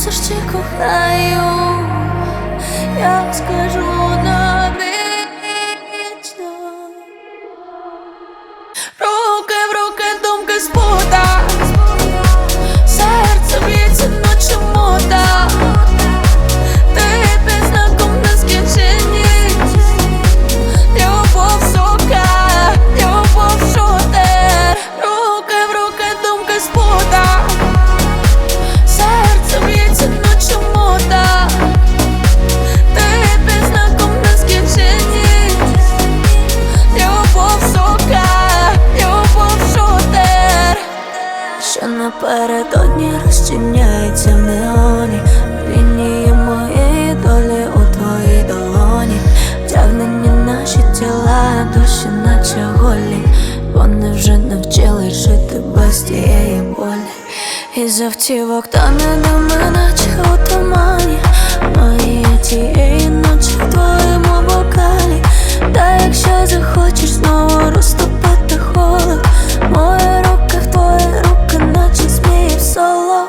Спросиш, чи кохаю, я скажу навічно. Руки в руки, думки спута, серце б'ється, ну чому так? Ти під знаком нескінченність. Любов, сука, любов, шутер. Руки в руки, думки спута, серце б'ється, ну чому так? Ти під знаком нескінченність. Любов, сука, любов, шутер. Що напередодні розчиняється в неоні, лінії моєї долі у твоїй долоні. Втягнені наші тіла, душі наче голі. Вони вже навчились жити без тієї болі. Із автівок тане дими, наче у тумані. Мої тієї ночі в твоєму бокалі. Та якщо захочеш знову розтопити холод, мої руки в твої руки, наче змії в соло.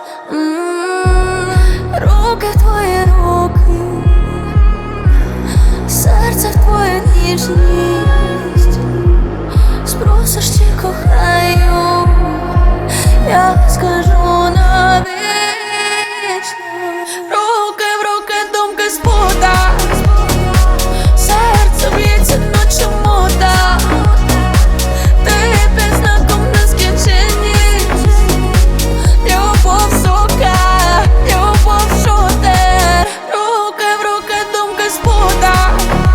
Руки в твої руки, серце в твою ніжність. Спросиш, чи кохаю, я скажу навічно. Руки в руки, думки спута, серце б'ється, ну чому так? Ти під знаком нескінченність. Любов, сука, любов, шутер. Руки в руки, думки спута,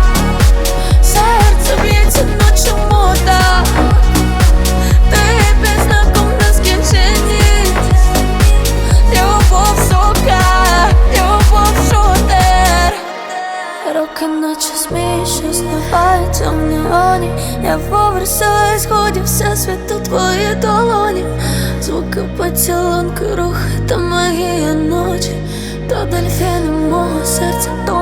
серце б'ється, ну чому так? Ти під знаком нескінченність. Любов, сука, любов, шутер. Руки наче змії, що зливаються в неоні. Я поверсаю сходів всесвіту твої долоні. Звуки поцілунки, рухи та магія ночі. То дельфіни мого серця, то